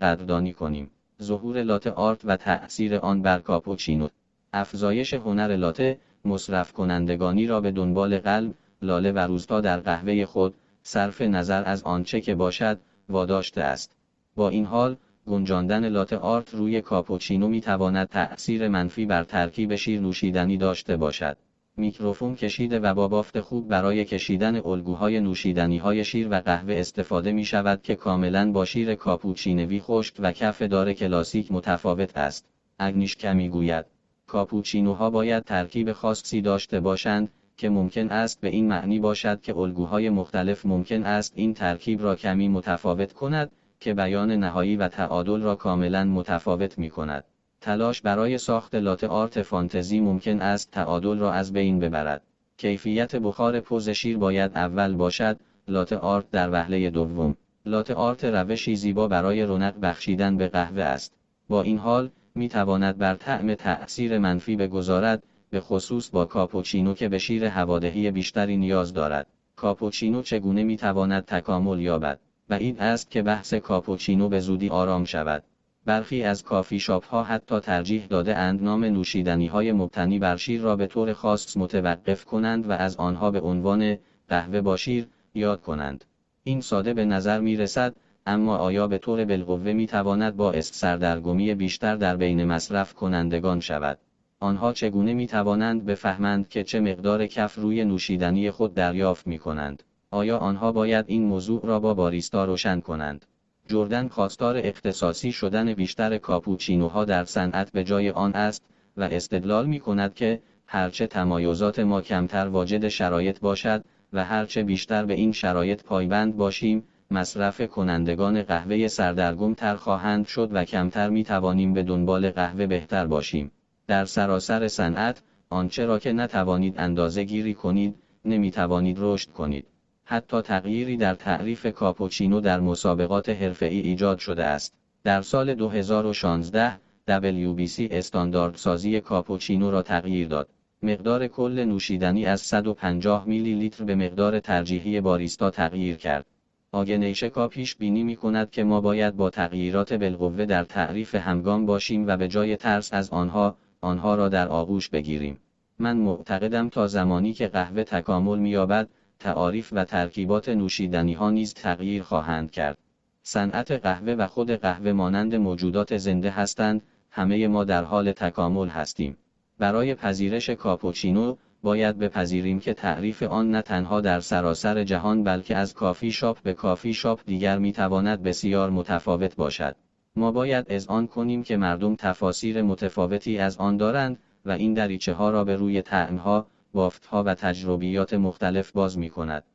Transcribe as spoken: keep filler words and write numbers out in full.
قدردانی کنیم. ظهور لاته آرت و تأثیر آن بر کاپوچینو. افزایش هنر لاته، مصرف کنندگانی را به دنبال قلب، لاله و روستا در قهوه خود، صرف نظر از آنچه که باشد، واداشته است. با این حال، گنجاندن لاته آرت روی کاپوچینو می تواند تأثیر منفی بر ترکیب شیر نوشیدنی داشته باشد. میکروفون کشیده و با بافت خوب برای کشیدن الگوهای نوشیدنی‌های شیر و قهوه استفاده می شود که کاملاً با شیر کاپوچینوی خشک و کف دار کلاسیک متفاوت است. اگنیشکا میگوید کاپوچینوها باید ترکیب خاصی داشته باشند که ممکن است به این معنی باشد که الگوهای مختلف ممکن است این ترکیب را کمی متفاوت کند که بیان نهایی و تعادل را کاملاً متفاوت می کند. تلاش برای ساخت لاته آرت فانتزی ممکن است تعادل را از بین ببرد. کیفیت بخار پوز شیر باید اول باشد، لاته آرت در وهله دوم. لاته آرت روشی زیبا برای رونق بخشیدن به قهوه است. با این حال، می تواند بر طعم تأثیر منفی بگذارد، به خصوص با کاپوچینو که به شیر هوادهی بیشتری نیاز دارد. کاپوچینو چگونه می تواند تکامل یابد؟ بعید است که بحث کاپوچینو به زودی آرام شود. برخی از کافی شاپ ها حتی ترجیح داده اند نام نوشیدنی های مبتنی بر شیر را به طور خاص متوقف کنند و از آنها به عنوان قهوه با شیر یاد کنند. این ساده به نظر می رسد، اما آیا به طور بالقوه می تواند باعث سردرگمی بیشتر در بین مصرف کنندگان شود؟ آنها چگونه می توانند بفهمند که چه مقدار کف روی نوشیدنی خود دریافت می کنند؟ آیا آنها باید این موضوع را با باریستا روشن کنند؟ جردن خواستار اختصاصی شدن بیشتر کاپوچینوها در صنعت به جای آن است و استدلال می کند که هرچه تمایزات ما کمتر واجد شرایط باشد و هرچه بیشتر به این شرایط پایبند باشیم، مصرف کنندگان قهوه سردرگم تر خواهند شد و کمتر می توانیم به دنبال قهوه بهتر باشیم. در سراسر صنعت، آنچه را که نتوانید اندازه گیری کنید، نمی توانید رشد کنید. حتی تغییری در تعریف کاپوچینو در مسابقات حرفه‌ای ایجاد شده است. در سال دو هزار و شانزده، دبلیو بی سی استانداردسازی کاپوچینو را تغییر داد. مقدار کل نوشیدنی از صد و پنجاه میلی لیتر به مقدار ترجیحی باریستا تغییر کرد. آگنیشکا پیش بینی می کند که ما باید با تغییرات بالقوه در تعریف همگام باشیم و به جای ترس از آنها، آنها را در آغوش بگیریم. من معتقدم تا زمانی که قهوه تکامل می‌یابد، تعاریف و ترکیبات نوشیدنی‌ها نیز تغییر خواهند کرد. صنعت قهوه و خود قهوه مانند موجودات زنده هستند، همه ما در حال تکامل هستیم. برای پذیرش کاپوچینو، باید بپذیریم که تعریف آن نه تنها در سراسر جهان بلکه از کافی شاپ به کافی شاپ دیگر می‌تواند بسیار متفاوت باشد. ما باید اذعان کنیم که مردم تفاسیر متفاوتی از آن دارند و این دریچه‌ها را به روی طعم‌ها، بافت‌ها و تجربیات مختلف باز می‌کند.